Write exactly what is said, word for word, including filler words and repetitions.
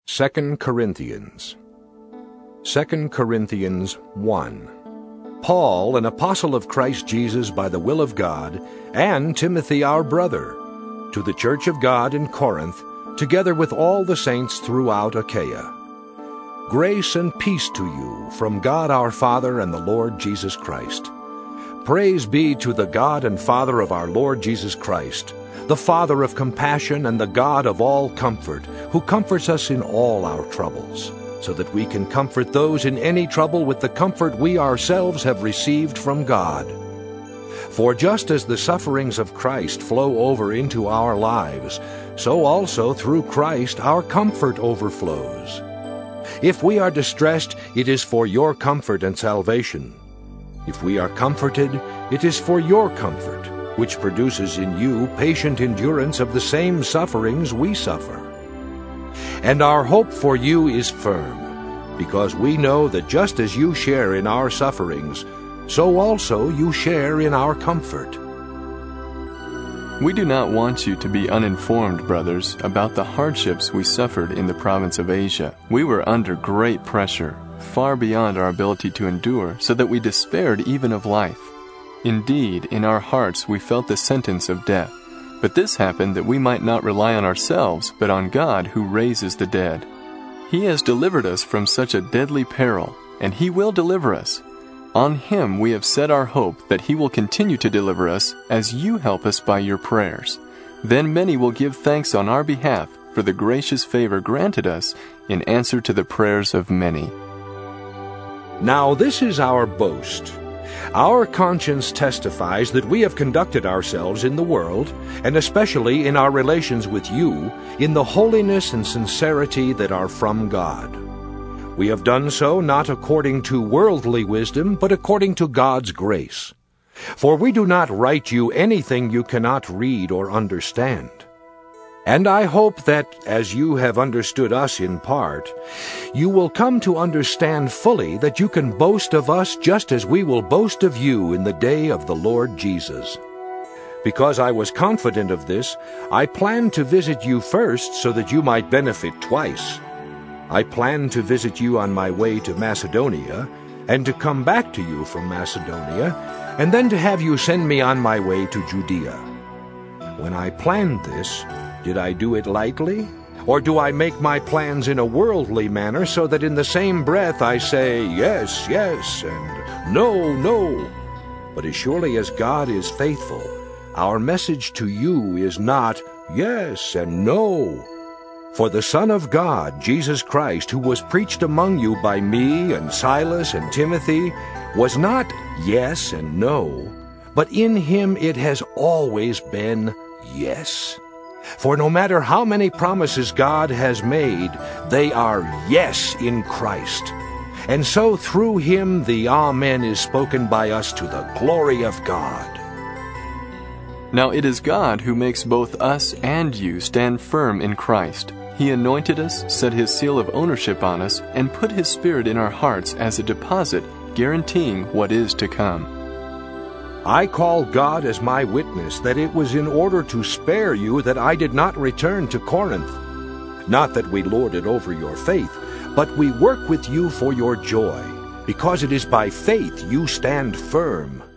Second Corinthians. Second Corinthians one. Paul, an apostle of Christ Jesus by the will of God, and Timothy our brother, to the church of God in Corinth, together with all the saints throughout Achaia. Grace and peace to you from God our Father and the Lord Jesus Christ. Praise be to the God and Father of our Lord Jesus Christ, the Father of compassion and the God of all comfort, who comforts us in all our troubles, so that we can comfort those in any trouble with the comfort we ourselves have received from God. For just as the sufferings of Christ flow over into our lives, so also through Christ our comfort overflows. If we are distressed, it is for your comfort and salvation. If we are comforted, it is for your comfort, which produces in you patient endurance of the same sufferings we suffer. And our hope for you is firm, because we know that just as you share in our sufferings, so also you share in our comfort. We do not want you to be uninformed, brothers, about the hardships we suffered in the province of Asia. We were under great pressure, far beyond our ability to endure, so that we despaired even of life. Indeed, in our hearts we felt the sentence of death. But this happened that we might not rely on ourselves, but on God who raises the dead. He has delivered us from such a deadly peril, and He will deliver us. On Him we have set our hope that He will continue to deliver us as you help us by your prayers. Then many will give thanks on our behalf for the gracious favor granted us in answer to the prayers of many. Now this is our boast. Our conscience testifies that we have conducted ourselves in the world, and especially in our relations with you, in the holiness and sincerity that are from God. We have done so not according to worldly wisdom, but according to God's grace. For we do not write you anything you cannot read or understand. And I hope that, as you have understood us in part, you will come to understand fully that you can boast of us just as we will boast of you in the day of the Lord Jesus. Because I was confident of this, I planned to visit you first so that you might benefit twice. I planned to visit you on my way to Macedonia, and to come back to you from Macedonia, and then to have you send me on my way to Judea. When I planned this, did I do it lightly? Or do I make my plans in a worldly manner so that in the same breath I say, yes, yes, and no, no? But as surely as God is faithful, our message to you is not yes and no. For the Son of God, Jesus Christ, who was preached among you by me and Silas and Timothy, was not yes and no, but in Him it has always been yes. For no matter how many promises God has made, they are yes in Christ. And so through Him the Amen is spoken by us to the glory of God. Now it is God who makes both us and you stand firm in Christ. He anointed us, set His seal of ownership on us, and put His Spirit in our hearts as a deposit, guaranteeing what is to come. I call God as my witness that it was in order to spare you that I did not return to Corinth. Not that we lord it over your faith, but we work with you for your joy, because it is by faith you stand firm.